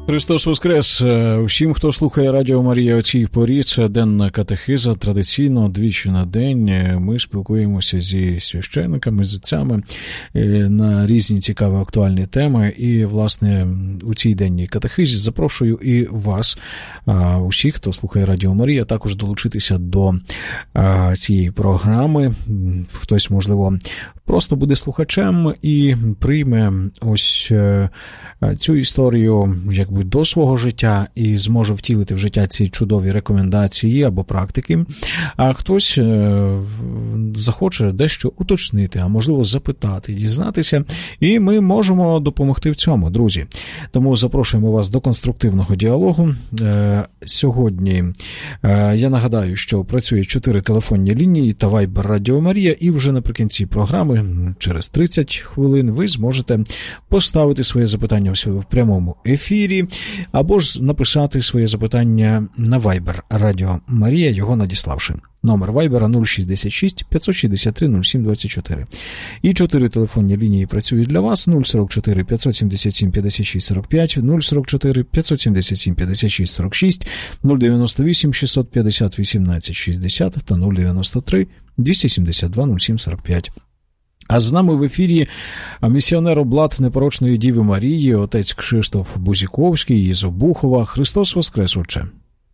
Христос Воскрес! Всім, хто слухає Радіо Марія о цій порі, це денна катехиза. Традиційно двічі на день ми спілкуємося зі священниками, з отцями на різні цікаві актуальні теми. І, власне, у цій денній катехизі запрошую і вас, усіх, хто слухає Радіо Марія, також долучитися до цієї програми. Хтось, можливо, просто буде слухачем і прийме ось цю історію якби до свого життя і зможе втілити в життя ці чудові рекомендації або практики, а хтось захоче дещо уточнити, а можливо запитати, дізнатися, і ми можемо допомогти в цьому, друзі. Тому запрошуємо вас до конструктивного діалогу. Сьогодні я нагадаю, що працює 4 телефонні лінії та Viber Радіо Марія, і вже наприкінці програми, через 30 хвилин, ви зможете поставити своє запитання в прямому ефірі, або ж написати своє запитання на Viber Радіо Марія, його надіславши. Номер Вайбера 066 563 07 24. І 4 телефонні лінії працюють для вас: 044 577 56 45, 044 577 56 46, 098 650 18 60 та 093 272 07 45. А з нами в ефірі місіонер облад Непорочної Діви Марії, отець Кшиштоф Бузіковський із Обухова. Христос Воскрес, отче!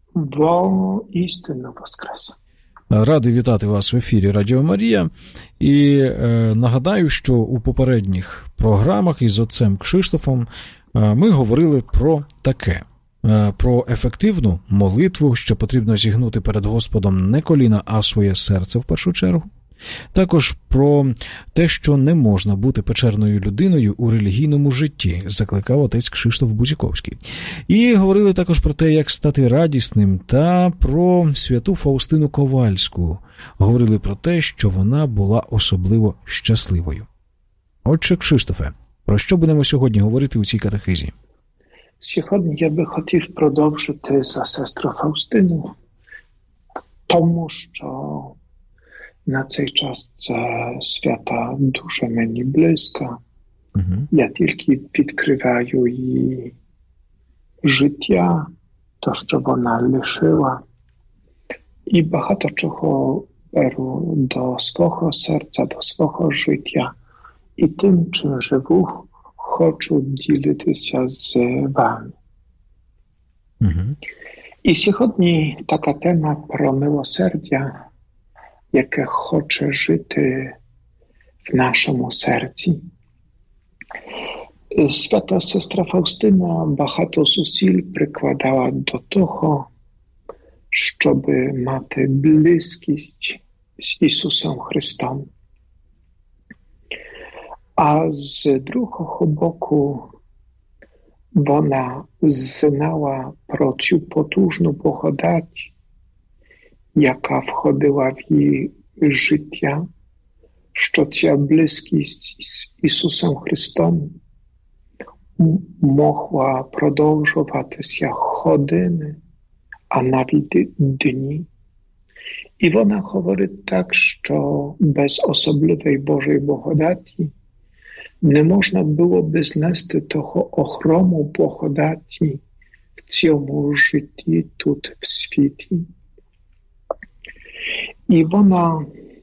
Воістину Воскрес! Радий вітати вас в ефірі Радіо Марія. І нагадаю, що у попередніх програмах із отцем Кшиштофом ми говорили про таке. Про ефективну молитву, що потрібно зігнути перед Господом не коліна, а своє серце в першу чергу. Також про те, що не можна бути печерною людиною у релігійному житті, закликав отець Кшиштоф Бузіковський. І говорили також про те, як стати радісним, та про святу Фаустину Ковальську. Говорили про те, що вона була особливо щасливою. Отче Кшиштофе, про що будемо сьогодні говорити у цій катехизі? Сьогодні я би хотів продовжити за сестру Фаустину, тому що на цей час це свята дуже мені близька. Я тільки відкриваю її життя, то, що вона лишила. І багато чого беру до свого серця, до свого життя. І тим, чим живу, хочу ділитися з вами. І сьогодні така тема про милосердя, яке хоче жити в нашому серці. Свята сестра Фаустина багато зусиль прикладала до того, щоб мати близькість з Ісусом Христом. А з другого боку, вона знала про цю потужну благодать, яка входила в її життя, що ця близькість з Ісусом Христом могла продовжуватися години, а навіть дні. І вона говорить так, що без особливої Божої благодаті не можна було б знести того огрому благодаті в цьому житті тут в світі. І вона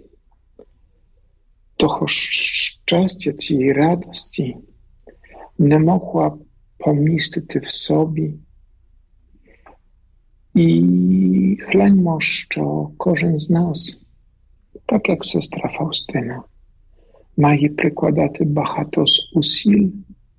того щастя, цієї радості не могла помістити в собі. І гляньмо, що кожен з нас, так як сестра Фаустина, має прикладати багато зусиль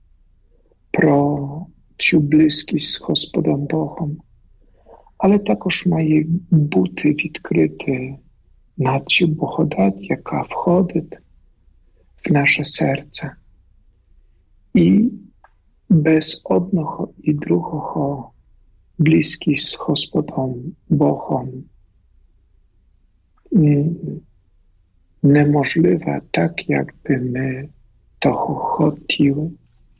про цю близькість з Господом Богом, але також має бути відкритий на цю благодать, яка входить в наше серце. І без одного і другого близькість з Господом Богом неможлива так, як би ми того хотіли.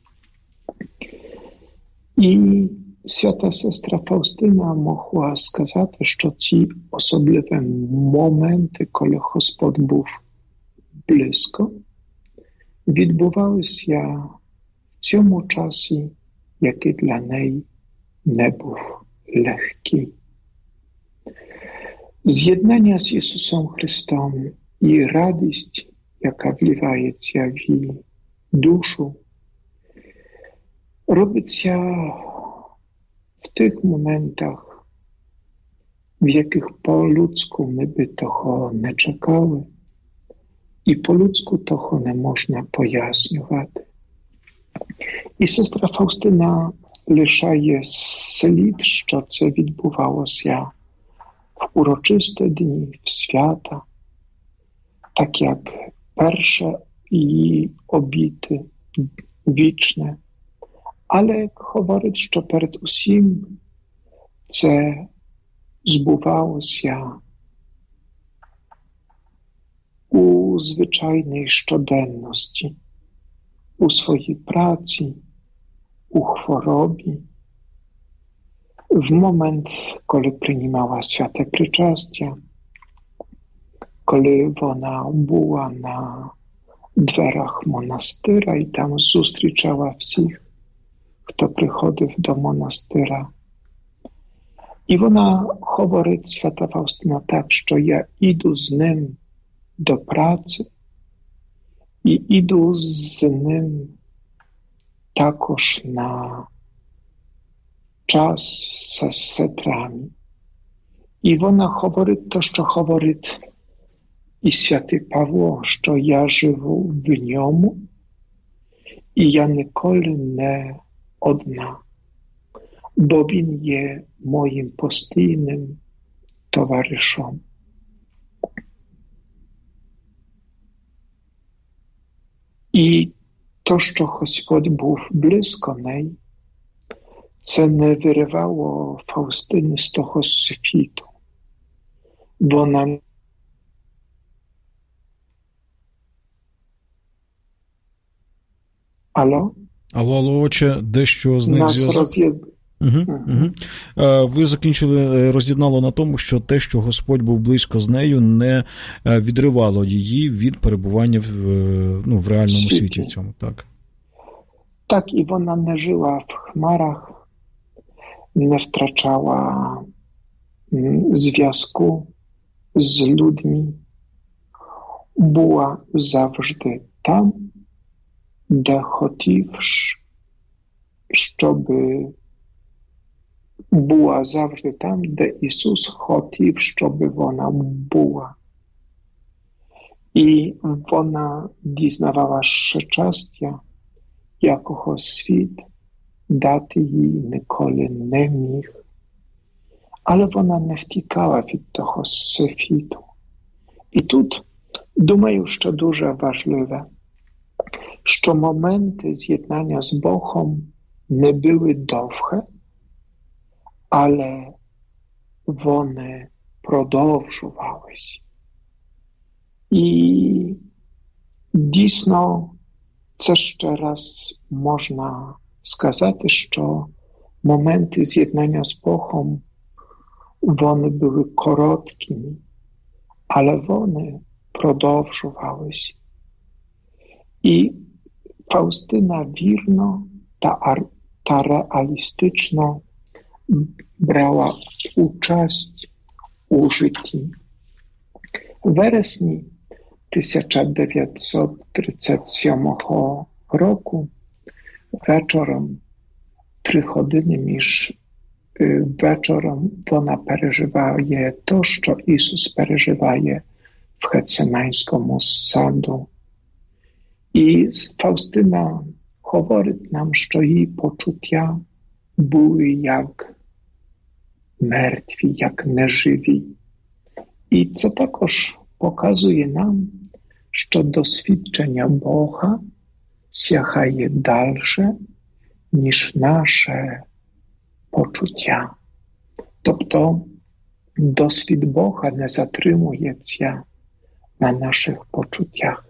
І свята сестра Фаустина могла сказати, що ці особливі моменти, коли Господь був близько, відбувалися в цьому часі, який для неї не був легкий. З'єднання з Ісусом Христом і радість, яка вливається в душу, робиться в тих моментах, в яких по-людську ми би того не чекали, і по-людську того не можна пояснювати. І сестра Фаустина лишає слід, що це відбувалося в урочисті дні, в свята, так як перше її обіти вічне. Але говорить, що перед усім це збувалося у звичайній щоденності, у своїй праці, у хворобі, в момент, коли приймала святе причастя, коли вона була на дверях монастира і там зустрічала всіх, хто приходив до монастира. І вона говорить, свята Фаустина, так, що я іду з ним до праці і іду з ним також на час з сестрами. І вона говорить то, що говорить і святий Павло, що я живу в ньому, і я ніколи не одна, бо він є моїм постійним товаришем. І то, що Господь був близько неї, це не виривало Фаустини з того світу. Вона Алло, отче, дещо з них зв'язок. Ви закінчили, роз'єднало на тому, що те, що Господь був близько з нею, не відривало її від перебування в реальному світі в цьому. Так, і вона не жила в хмарах, не втрачала зв'язку з людьми, була завжди там, де хотів, щоб була завжди там, де Ісус хотів, щоб вона була. І вона дізнавала щастя, якого світ дати їй ніколи не міг. Але вона не втікала від того світу. І тут, думаю, що дуже важливе, що моменти з'єднання з Богом не були довгі, але вони продовжувались. І дійсно, це ще раз можна сказати, що моменти з'єднання з Богом, вони були короткими, але вони продовжувались. І Фаустина вірно та реалістично брала участь у житті. В вересні 1937 року вечором, 3 години між вечором, вона переживає те, що Ісус переживає в Гециманському саду. І Фаустина говорить нам, що її почуття були як мертві, як неживі. І це також показує нам, що досвідчення Бога сягає далі, ніж наше почуття. Тобто, досвід Бога не затримується на наших почуттях.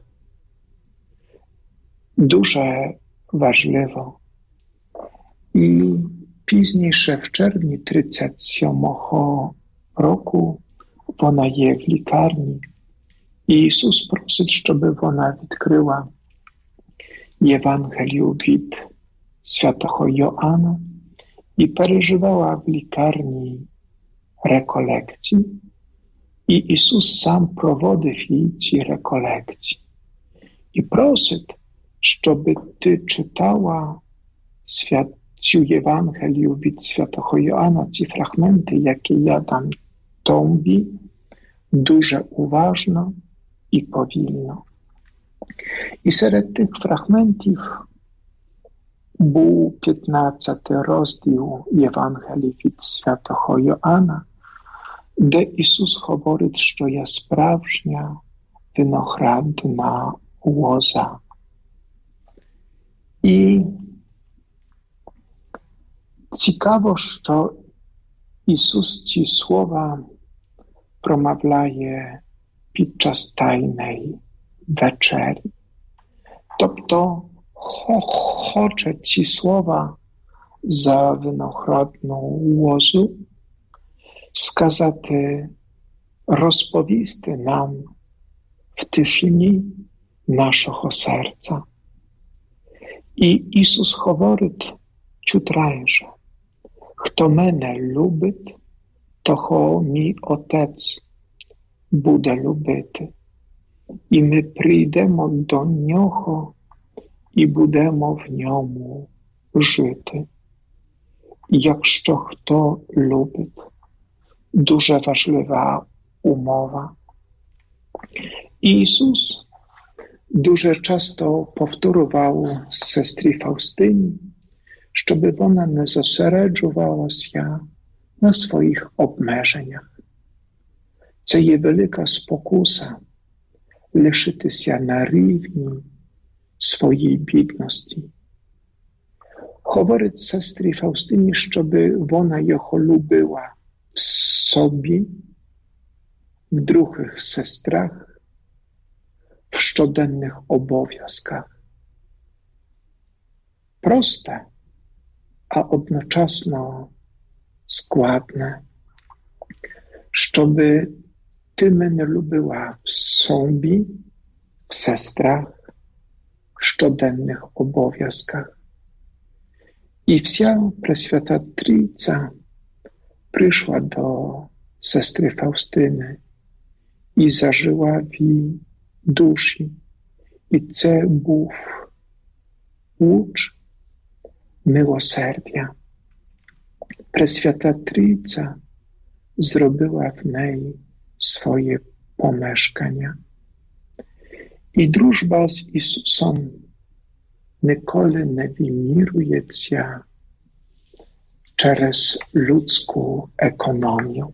Дуже важливо. І пізніше, в червні 37-го року, вона є в лікарні. І Ісус просить, щоб вона відкрила Євангелію від святого Йоанна. і переживала в лікарні реколекції, і Ісус сам проводив їй ці реколекції. І просить, щоб ти читала цю Євангелію від святого Йоанна, ці фрагменти, які я дам тобі, дуже уважно і повільно. І серед тих фрагментів був 15 розділ Євангелії від святого Йоанна, де Ісус говорить, що є справжня виноградна лоза. І цікаво, що Ісус ці слова промовляє під час Тайної вечері. Тобто хоче ці слова за виноградну лозу сказати, розповісти нам в тишині нашого серця. І Ісус говорить чутрайше: хто мене любить, того мій Отець буде любити. І ми прийдемо до Нього і будемо в Ньому жити. Якщо хто любить, дуже важлива умова. Ісус дуже часто повторював сестрі Фаустині, щоб вона не зосереджувалася на своїх обмеженнях. Це є велика спокуса лишитися на рівні своїй бідності. Говорить сестрі Фаустині, щоб вона його любила в собі, в других сестрах, в щоденних обов'язках. Просте, а одночасно складне, щоб ти мене любила в собі, в сестрах, в щоденних обов'язках. І вся Пресвята Трійця прийшла до сестри Фаустини і зажила в її душі. І це був луч милосердя. Пресвята Трійця зробила в неї своє помешкання. І дружба з Ісусом ніколи не вимірюється через людську економію.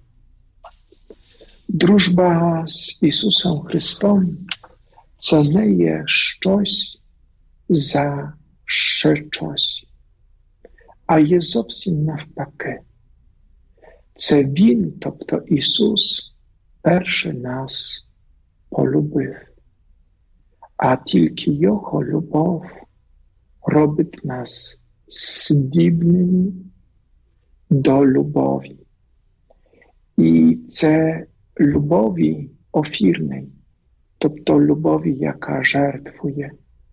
Дружба з Ісусом Христом – це не є щось за ще щось, а є зовсім навпаки. Це Він, тобто Ісус, перше нас полюбив, а тільки Його любов робить нас здібними до любові. І це любові офірної, тобто любові, яка жертвує.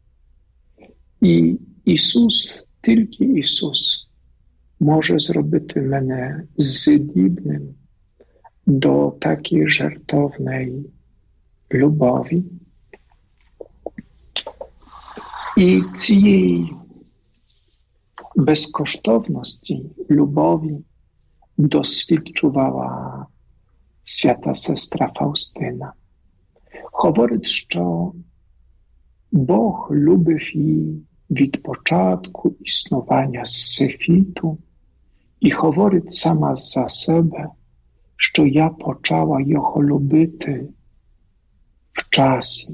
І Ісус, тільки Ісус, може зробити мене здібним до такої жертовної любові. І цієї безкоштовності любові досвідчувала свята сестра Фаустина. Говорить, що Бог любив її від початку існування світу і говорить сама за себе, що я почала його любити в часі.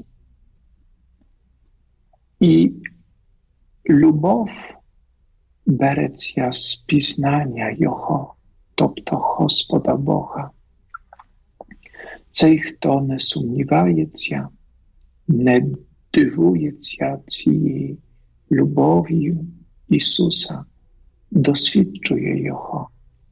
І любов береться з пізнання Його, тобто Господа Бога. Цей, хто не сумнівається, не дивується цією любов'ю Ісуса, досвідчує Його.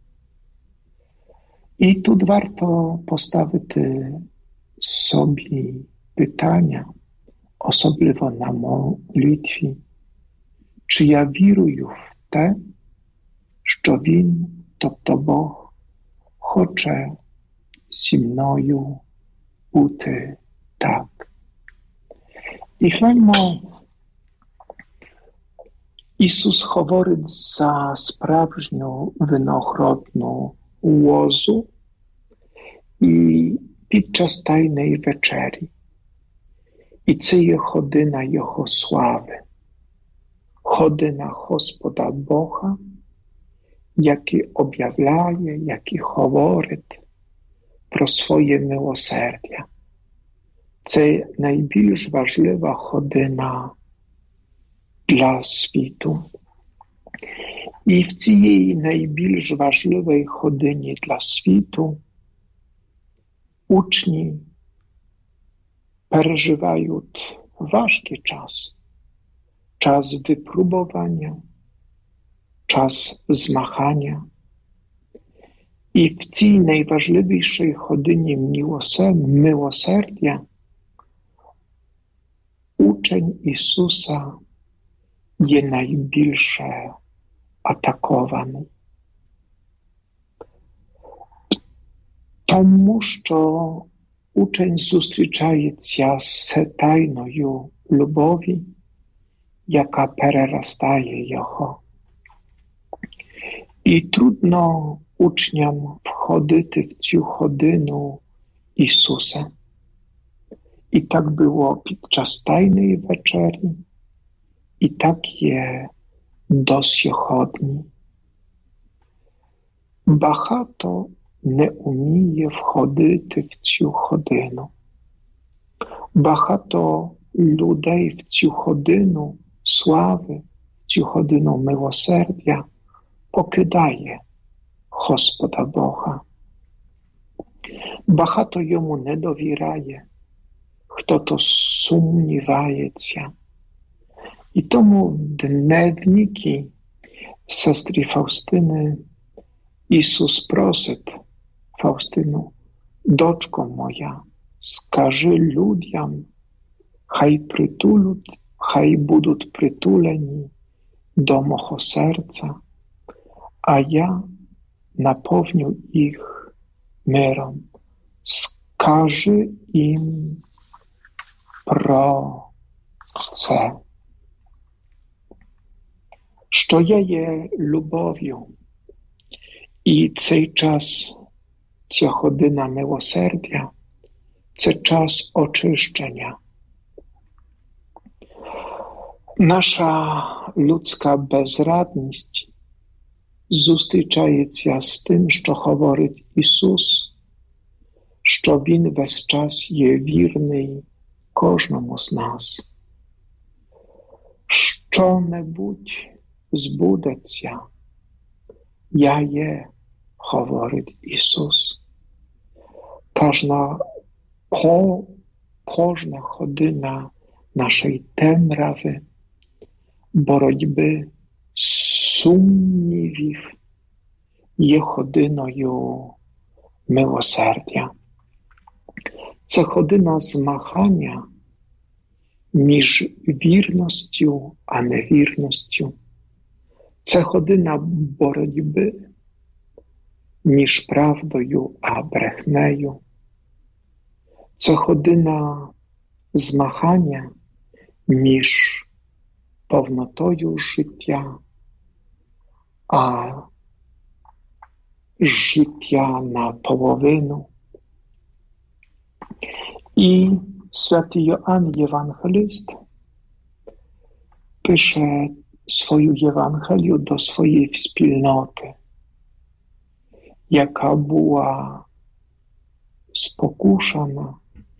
І тут варто поставити собі питання, особливо на молитві, чи я вірую в те, що Він, тобто Бог, хоче зі мною бути так. І гляньмо, Ісус говорить за справжню виноградну лозу і під час Тайної вечері. І це є година Його слави, година Господа Бога, який об'являє, який говорить про своє милосердя. Це найбільш важлива година для світу. І в цій найбільш важливій годині для світу учні переживають важкий час. Час випробування, час змагання. І в цій найважливішій годині милосердя учень Ісуса є найбільше атакований. Тому що учень зустрічається з тайною любові, яка переростає його. І трудно учням входити в цю годину Ісуса. І так було під час Тайної вечері, і так є до сьогодні. Багато не вміє входити в цю годину. Багато людей в цю годину слави, в цю годину милосердя покидає Господа Бога. Багато йому не довіряє, хто-то сумнівається. І тому в дневнику сестри Фаустини Ісус просить Фаустину: дочко моя, скажи людям, хай будуть притулені до мого серця, а я наповню їх миром. Скажи їм про це. Що я є любов'ю, і цей час, ця година милосердя, це час очищення. Наша людська безрадність зустрічається з тим, що говорить Ісус, що Він весь час є вірний кожному з нас. Що-небудь збудеться, я є, говорить Ісус. Кожна година нашої темряви, боротьби, сумнівів є годиною милосердя. Це година змагання між вірністю а невірністю. Це година боротьби між правдою а брехнею. Це година змагання між повнотою життя а життя наполовину. І святий Йоанн Євангеліст пише свою Євангелію до своєї спільноти, яка була спокушена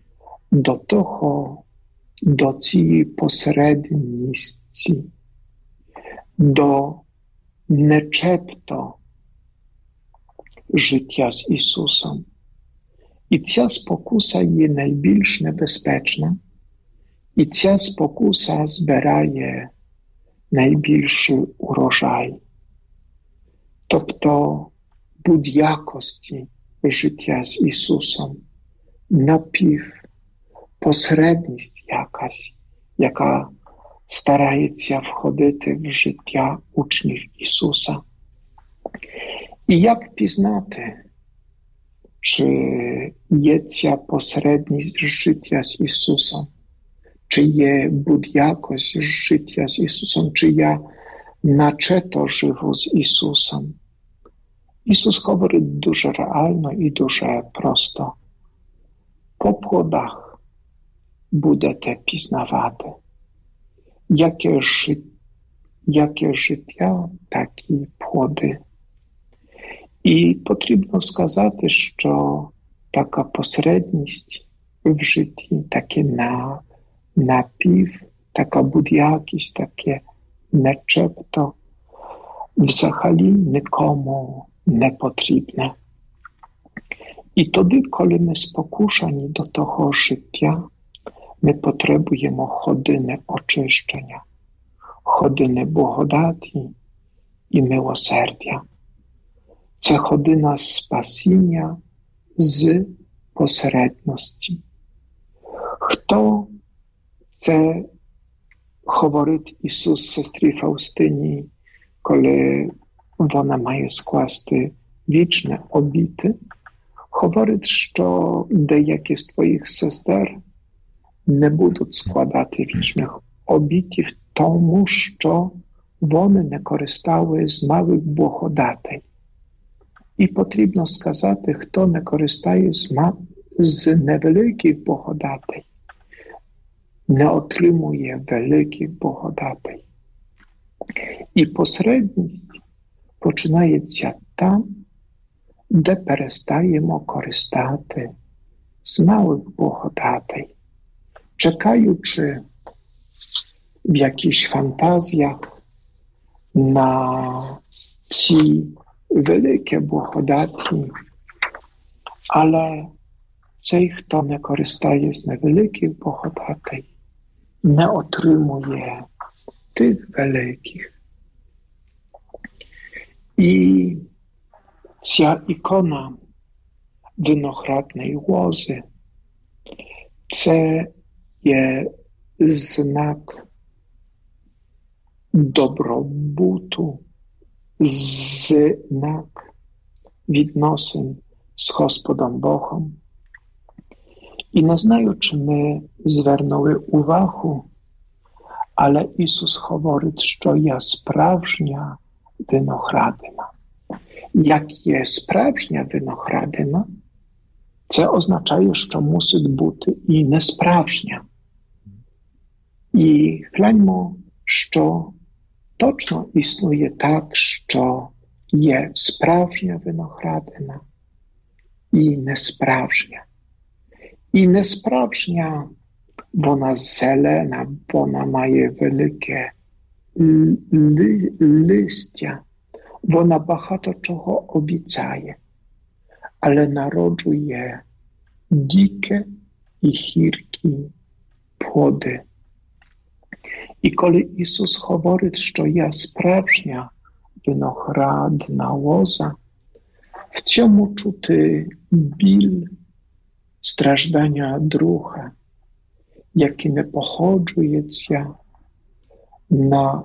до цієї посередності, до нечепто життя з Ісусом. І ця спокуса є найбільш небезпечна, і ця спокуса збирає найбільший урожай. Тобто будь-якості життя з Ісусом, посередність якась, яка старається входити в життя учнів Ісуса. І як пізнати, чи є ця посередність життя з Ісусом, чи є будь-якось життя з Ісусом, чи я начето живу з Ісусом. Ісус говорить дуже реально і дуже просто. По плодах будете пізнавати, яке життя, такі плоди. І потрібно сказати, що така посередність в житті, таке напів, така будь-якість, таке начебто взагалі нікому не потрібне. І тоді, коли ми спокушані до того життя, ми потребуємо години очищення, години благодаті і милосердя. Це година спасіння з посередності. Хто це говорить Ісус сестрі Фаустині, коли вона має скласти вічне обіти, говорить, що деякі з твоїх сестер не будуть складати вічних обітів, тому що вони не користали з малих благодатей. І потрібно сказати, хто не користає з невеликих благодатей, не отримує великих благодатей. І посередність починається там, де перестаємо користати з малих благодатей, чекаючи в якихось фантазіях на ці великі благодаті, але цей, хто не користає з невеликих благодатей, не отримує тих великих. І ця ікона виноградної лози – це є знак добробуту, знак відносин з Господом Богом. І не знаю, чи ми звернули увагу, але Ісус говорить, що я справжня виноградина. Як є справжня виноградина, це означає, що мусить бути і несправжня. І гляньмо, що точно існує так, що є справжня виноградина і несправжня. І несправжня, вона зелена, вона має велике листя, вона багато чого обіцяє, але народжує дике і гіркі плоди. І коли Ісус говорить, що я справжня виноградна лоза, в цьому чути біль, страждання друга, які не походжуються на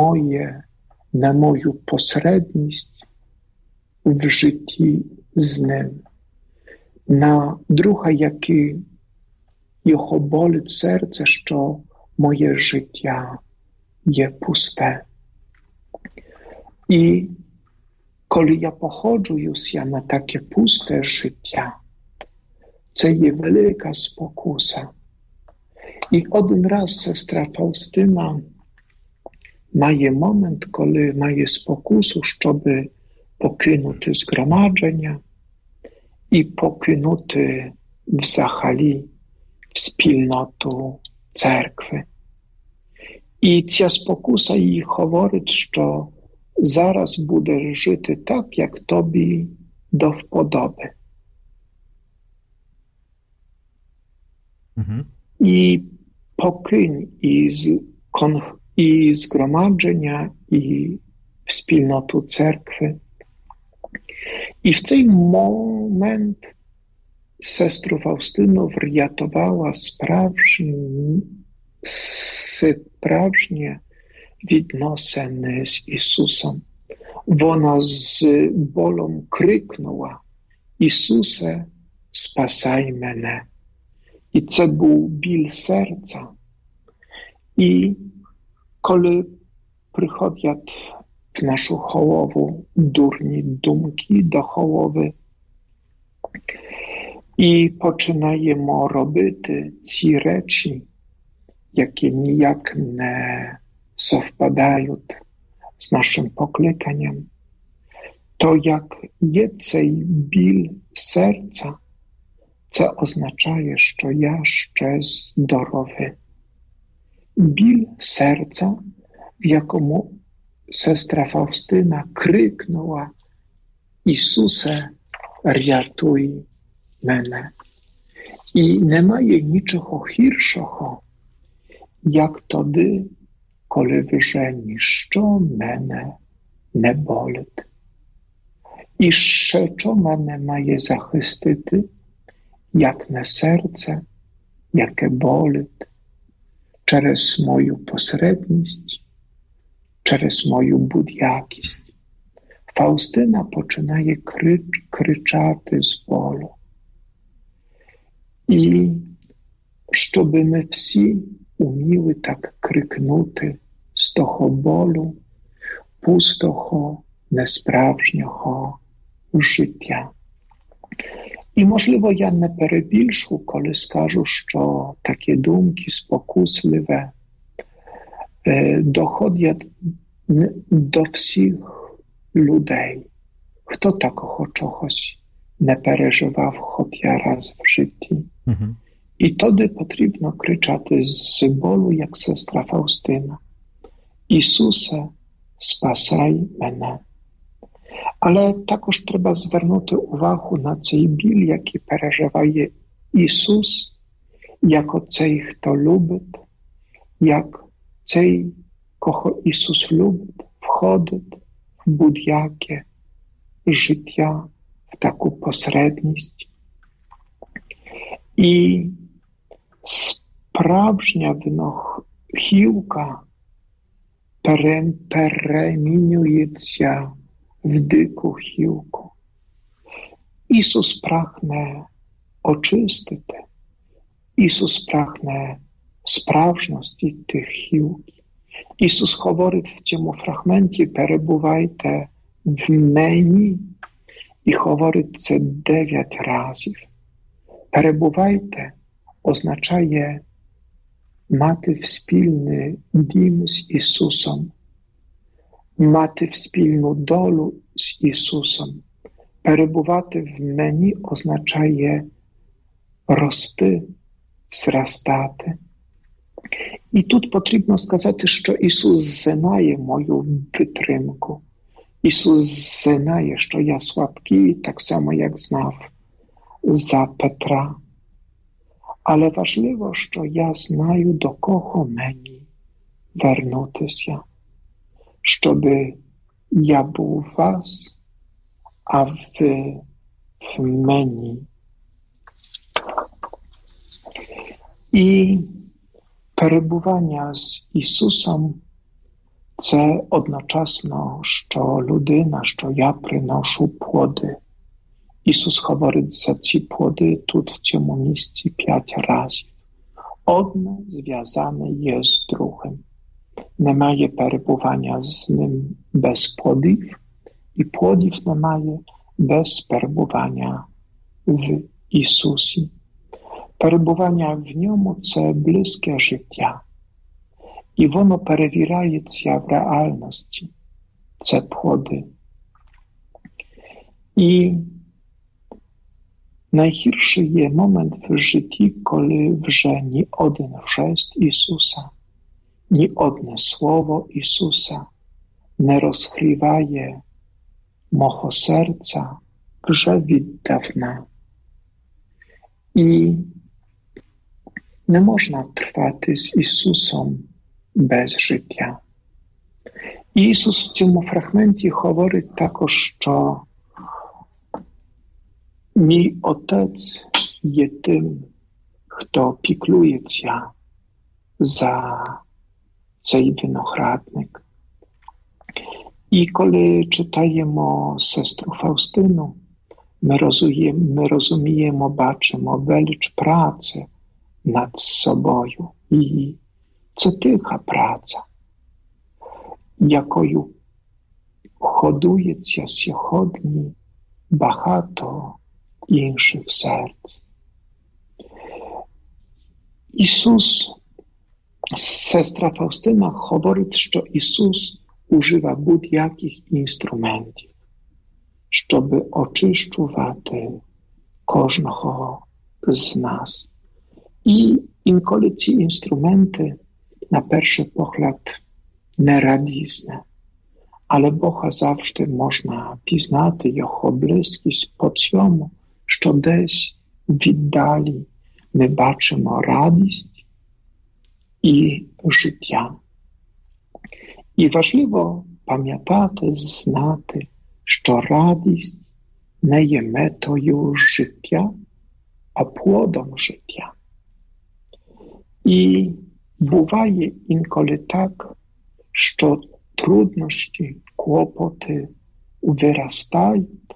мою посередність в житті з ним, на друга, який його болить серце, що моє життя є пусте. І коли я походжуюся на таке пусте життя, це є велика спокуса. І один раз сестра Фаустина має момент, коли має спокусу, щоб покинути згромадження і покинути взагалі спільноту церкви. І ця спокуса їй говорить, що зараз буде жити так, як тобі до вподоби. І покинь і згромадження, і в спільноту церкви. І в цей момент сестру Фаустину врятувала справжнє відносини з Ісусом. Вона з болем крикнула: Ісусе, спасай мене. І це був біль серця. І коли приходять в нашу голову дурні думки до голови, і починаємо робити ці речі, які ніяк не совпадають з нашим покликанням, то як є цей біль серця, це означає, що я ще здоровий. Біль серця, в якому сестра Фаустина крикнула: Ісусе, рятуй мене. І немає нічого гіршого, як тоді, коли вже ніщо мене не болить. І ще що мене має захистити, як не серце, яке болить, через мою посередність, через мою будь-якість. Фаустина починає кричати з болю. І щоб ми всі уміли так крикнути з того болю, пустого, несправжнього життя. І, можливо, я не перебільшу, коли скажу, що такі думки спокусливе доходять до всіх людей. Хто такого чогось не переживав хоча раз в житті? І тоді потрібно кричати з болю, як сестра Фаустина: Ісусе, спасай мене. Але також треба звернути увагу на цей біль, який переживає Ісус, як оцей, хто любить, як цей, кого Ісус любить, входить в будь-яке життя, в таку посередність. І справжня винохідка перемінюється в дику гілку. Ісус прагне очистити. Ісус прагне справжності тих гілки. Ісус говорить в цьому фрагменті: перебувайте в мені. І говорить це 9 разів. Перебувайте означає мати спільний дім з Ісусом, мати спільну долю з Ісусом. Перебувати в мені означає рости, зростати. І тут потрібно сказати, що Ісус знає мою витримку. Ісус знає, що я слабкий, так само, як знав за Петра. Але важливо, що я знаю, до кого мені вернутися, щоб я був у вас, а ви в мені. І перебування з Ісусом – це одночасно, що людина, що я приношу плоди. Ісус говорить за ці плоди тут, в цьому місці, 5 разів. Одне зв'язане є з другим. Немає перебування з ним без плодів, і плодів немає без перебування в Ісусі. Перебування в ньому – це близьке життя. І воно перевіряється в реальності. Це плоди. І найгірший є момент в житті, коли вже ні один жест Ісуса, ні одне слово Ісуса не розкриває мого серця вже віддавна. І не можна трвати з Ісусом без життя. І Ісус в цьому фрагменті говорить також, що мій Отець є тим, хто піклується за цей виноградник. І коли читаємо сестру Фаустину, ми розуміємо, бачимо велич праці над собою. І це тиха праця, якою ходується сьогодні багато інших серць. Ісус, сестра Фаустина говорить, що Ісус ужива будь-яких інструментів, щоб очищувати кожного з нас. І інколи ці інструменти, на перший погляд, не радісні, але Бога завжди можна пізнати Його близькість по цьому, що десь віддалі ми бачимо радість і життя. І важливо пам'ятати, знати, що радість не є метою життя, а плодом життя. І буває інколи так, що труднощі, клопоти виростають,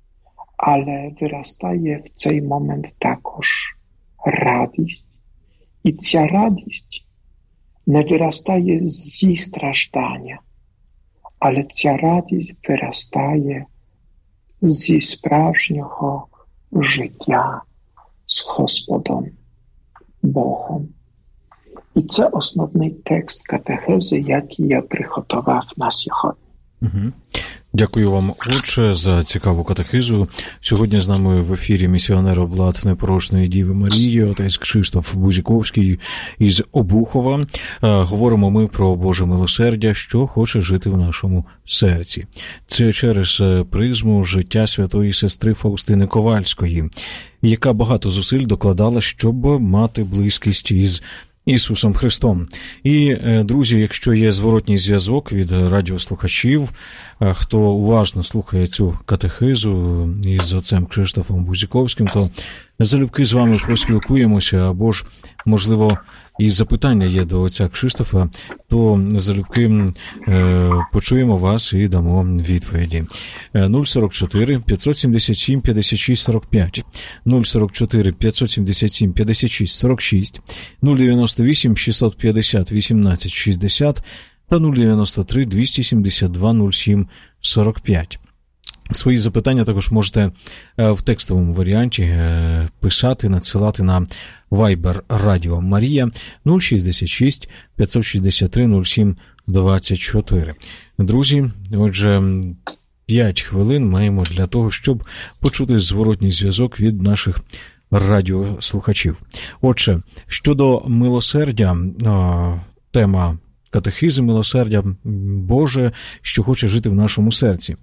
але виростає в цей момент також радість. І ця радість не виростає зі страждання, але ця радість виростає зі справжнього життя з Господом Богом. І це основний текст катехези, який я приготував на сьогодні. Угу. Дякую вам, отче, за цікаву катехизу. Сьогодні з нами в ефірі місіонер облад Непорочної Діви Марії, отець Кшиштоф Бузіковський із Обухова. Говоримо ми про Боже милосердя, що хоче жити в нашому серці. Це через призму життя святої сестри Фаустини Ковальської, яка багато зусиль докладала, щоб мати близькість із Ісусом Христом. І, друзі, якщо є зворотній зв'язок від радіослухачів, хто уважно слухає цю катехизу із отцем Кшиштофом Бузіковським, то залюбки з вами поспілкуємося, або ж, можливо, і запитання є до отця Кшиштофа, то залюбки почуємо вас і дамо відповіді. 044 577 56 45, 044 577 56 46, 098 650 18 60 та 093 272 07 45. Свої запитання також можете в текстовому варіанті писати, надсилати на Viber Радіо Марія 066 563 07 24. Друзі, отже, 5 хвилин маємо для того, щоб почути зворотній зв'язок від наших радіослухачів. Отже, щодо милосердя, тема катехизи милосердя Боже, що хоче жити в нашому серці.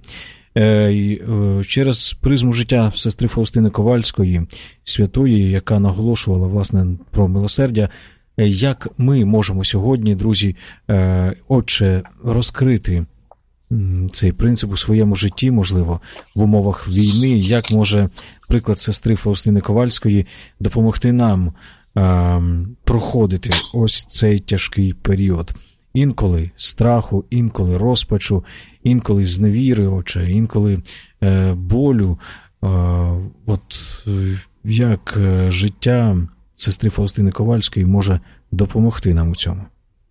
Через призму життя сестри Фаустини Ковальської, святої, яка наголошувала, власне, про милосердя, як ми можемо сьогодні, друзі, отче, розкрити цей принцип у своєму житті, можливо, в умовах війни, як може приклад сестри Фаустини Ковальської допомогти нам проходити ось цей тяжкий період. Інколи страху, інколи розпачу, інколи зневіри, отче, інколи болю. От як життя сестри Фаустини Ковальської може допомогти нам у цьому?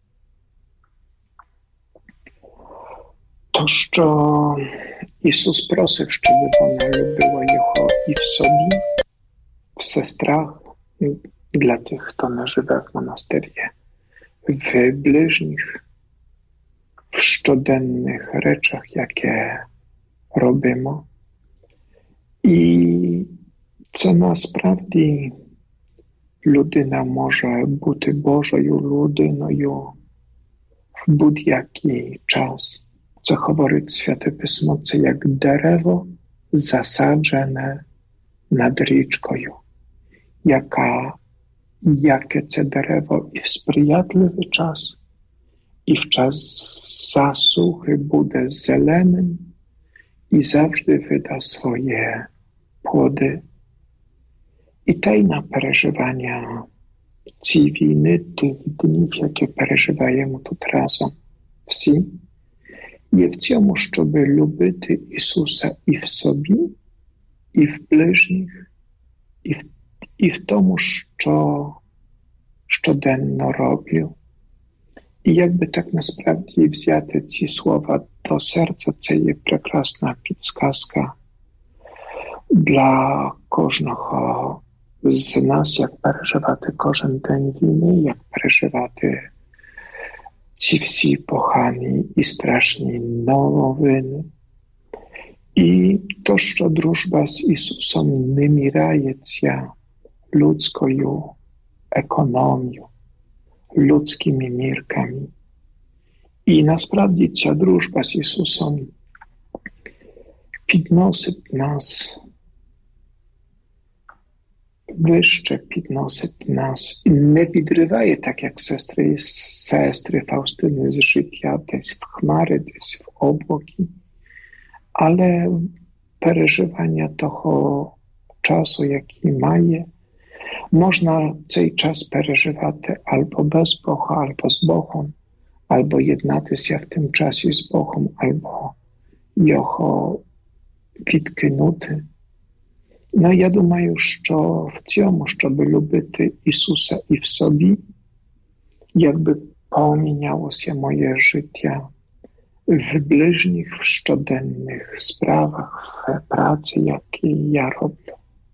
То, що Ісус просив, щоб вона любила Його і в собі, в сестрах, для тих, хто не живе в монастирі, в ближніх, в щоденних речах, яке робимо. І це насправді людина може бути Божою людиною в будь-який час. Це говорить Святе Письмо, це як дерево засаджене над річкою, яке це дерево і в сприятливий час, і в час засухи буде зеленим і завжди видасть своє плоди. І тайна переживання цієї війни, тих днів, які переживаємо тут разом всі, є в цьому, щоб любити Ісуса і в собі, і в ближніх, і в тому, що щоденно роблю. І якби так насправді взяти ці слова до серця, це є прекрасна підсказка для кожного з нас, як переживати кожен день війни, як переживати ці всі погані і страшні новини. І то, що дружба з Ісусом не міряється людською економією, людськими мірками. І насправді ця дружба з Ісусом підносить нас вище, підносить нас і не підриває, так як сестри Фаустини з життя десь в хмари, десь в облаки, але переживання того часу, який має, можна цей час переживати або без Бога, або з Богом, або єднатися в тим часі з Богом, або його відкинути. Ну, я думаю, що в цьому, щоб любити Ісуса і в собі, якби помінялося моє життя в ближніх, в щоденних справах, в праці, які я роблю.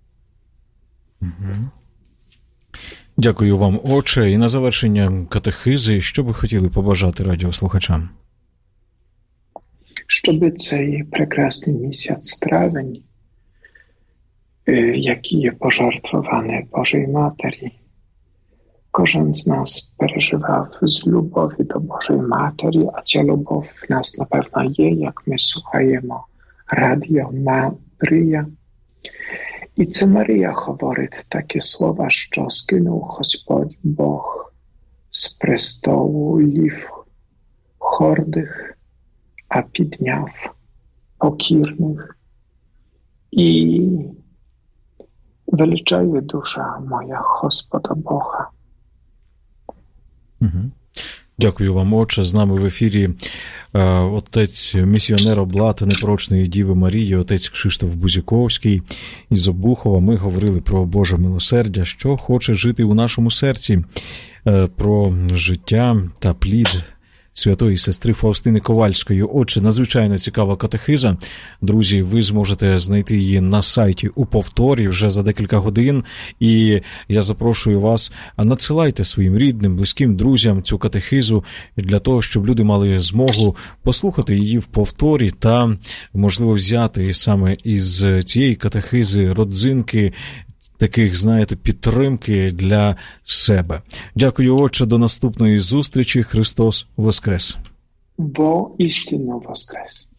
Дякую вам, отче. І на завершення катехизи, що ви хотіли побажати радіослухачам? Щоб цей прекрасний місяць травень, який є пожертвований Божій Матері, кожен з нас переживав з любові до Божої Матері, а ця любов в нас, напевно, є, як ми слухаємо радіо Марія. І це Марія говорить такі слова, що скинув Господь Бог з престолу лів гордих, а підняв покірних. І величає душа моя Господа Бога. Дякую вам, отче. З нами в ефірі отець місіонер облати Непорочної Діви Марії, отець Кшиштоф Бузіковський із Обухова. Ми говорили про Боже милосердя, що хоче жити у нашому серці, про життя та плід святої сестри Фаустини Ковальської. Отже, надзвичайно цікава катехиза. Друзі, ви зможете знайти її на сайті у повторі вже за декілька годин. І я запрошую вас, надсилайте своїм рідним, близьким друзям цю катехизу для того, щоб люди мали змогу послухати її в повторі та, можливо, взяти саме із цієї катехизи родзинки, таких, знаєте, підтримки для себе. Дякую, отче, до наступної зустрічі. Христос Воскрес! Бо істинно Воскрес!